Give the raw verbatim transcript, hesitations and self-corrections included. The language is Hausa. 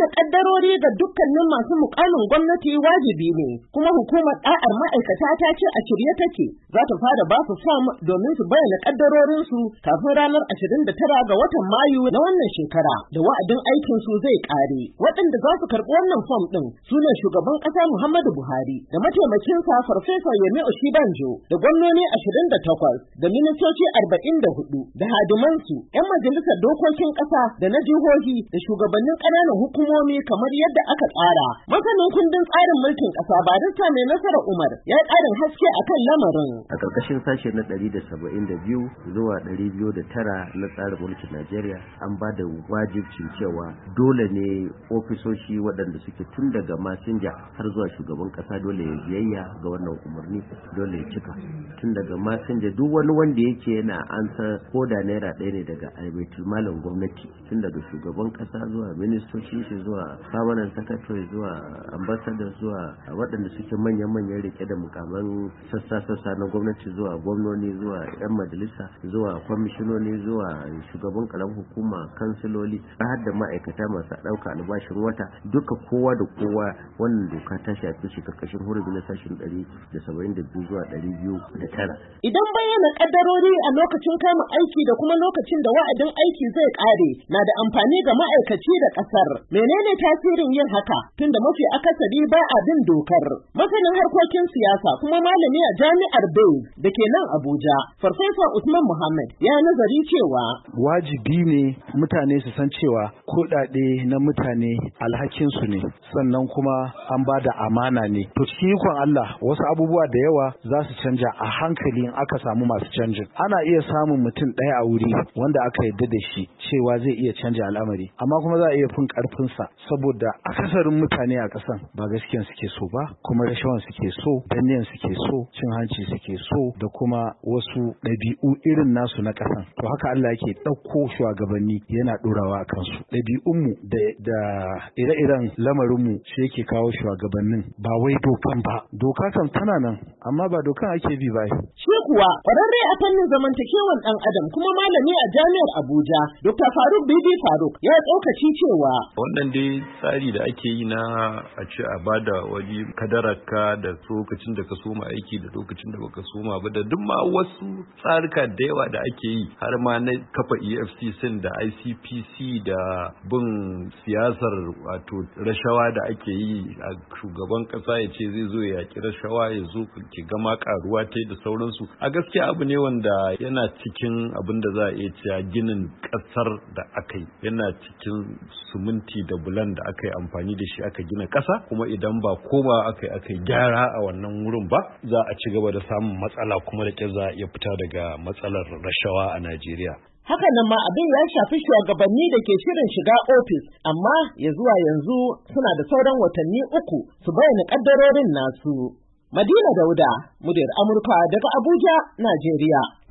bayyana kaddarori ga dukkanin masu mukamin gwamnati wajibi ne, kuma hukumar ɗa'ar ma'aikata ta ce a shirye take za ta fara ba su fam domin su bayyana kaddarorin su kafin ranar ashirin da tara ga watan Mayu na wannan shekara da wa'adin aikin su zai kare. Waɗanda za su karɓi wannan fam ɗin su ne shugaban ƙasa Muhammadu Buhari da mataimakinsa Farfesa Yemi Osibanjo da gwamnoni ashirin da takwas da ministoci arba'in da hudu da hadimansu, 'yan majalisar dokokin ƙasa da na jihohi da shugabannin ƙananan hukumomi kamar yadda aka tsara. Masanin kundin tsarin mulkin ƙasa Barista Mai Nasara Umar ya yi ƙarin haske akan lamarin. A ƙarƙashin sashe na ɗari da saba'in da biyu zuwa ɗari biyu da tara na tsarin mulkin Najeriya an ba da wajibcin cewa dole ne ofisoshi waɗanda suke tun daga masinja har zuwa shugaban ƙasa dole ya biyayya ga wannan umarni, dole ya cika. Tun daga masinja duk wani wanda yake yana ansa koda naira ɗaya ne daga baitul malin gwamnati, tun daga shugaban ƙasa zuwa ministoci shi zuwa permanent secretary zuwa ambassador zuwa waɗanda suke manyan-manyan rike da mukaman sassa-sassa na gwamnati zuwa gwamnoni zuwa 'yan majalisa zuwa kwamishinoni zuwa shugaban karamar hukuma kansiloli har da ma'aikata masu ɗauka albashin wata duka kowa da kowa wannan doka ta shafi shi karkashin hurumin na sashen ɗari da saba'in da biyu zuwa ɗari biyu da tara. Idan bayyana kaddarori a lokacin kama aiki da kuma lokacin da wa'adin aiki zai ƙare na da amfani ga ma'aikaci da ƙasar. Menene tasirin yin haka tunda mafi akasari ba a bin dokar? Masanin harkokin siyasa kuma malami a jami'ar Bay da ke nan Abuja, Farfesa Usman Muhammad ya nazari cewa wajibi ne mutane su san cewa kuɗaɗe na mutane alhakinsu ne, sannan kuma an ba da amana ne. To cikin ikon Allah wasu abubuwa da yawa za su canja a hankali in aka samu masu canjin. Ana iya samun mutum ɗaya a wuri wanda aka yarda da shi cewa zai iya canja al'amari, amma kuma za a iya fin ƙarfinsa saboda akasarin mutane a ƙasan ba gaskiyan suke so ba, kuma rashawan suke so, danniyan suke so, cin hanci suke so, da kuma wasu ɗabi'u irin nasu na ƙasan. To haka Allah yake ɗauko shugabanni yana ɗorawa a kansu. Ɗabi'unmu da, da ire-iren lamarinmu shi yake kawo shugabannin, ba wai dokan ba. Doka kan tana nan, amma ba dokan ake bi ba. Shi kuwa ƙwararre a fannin zamantakewan ɗan adam kuma malami a jami'ar Abuja, Dokta Faruk Bibi Faruk ya tsokaci cewa wannan dai tsari da ake yi na a ce a bada wani kadararka da lokacin da ka soma aiki da lokacin da baka soma ba da duk ma wasu tsarika da yawa da ake yi har ma na kafa E F C C da I C P C da bin siyasar wato rashawa da ake yi a shugaban kasa ya ce zai zo ya yaki rashawa ya zo ki gama karuwa ta da sauransu. A gaskiya abu ne wanda yana cikin abin da za a iya cewa ginin kasar da aka yi, yana cikin suminti da bulan da aka yi amfani da shi aka gina kasa, kuma idan ba koma aka yi aka yi gyara a wannan wurin ba za a ci gaba da samun matsala kuma da za a iya fita daga matsalar rashawa a Najeriya. Haka nan ma abin ya shafi shugabanni da ke shirin shiga ofis, amma ya zuwa yanzu suna da sauran watanni uku su bayyana kaddarorin nasu. Madina Dauda, muryar Amurka daga Abuja, Najeriya.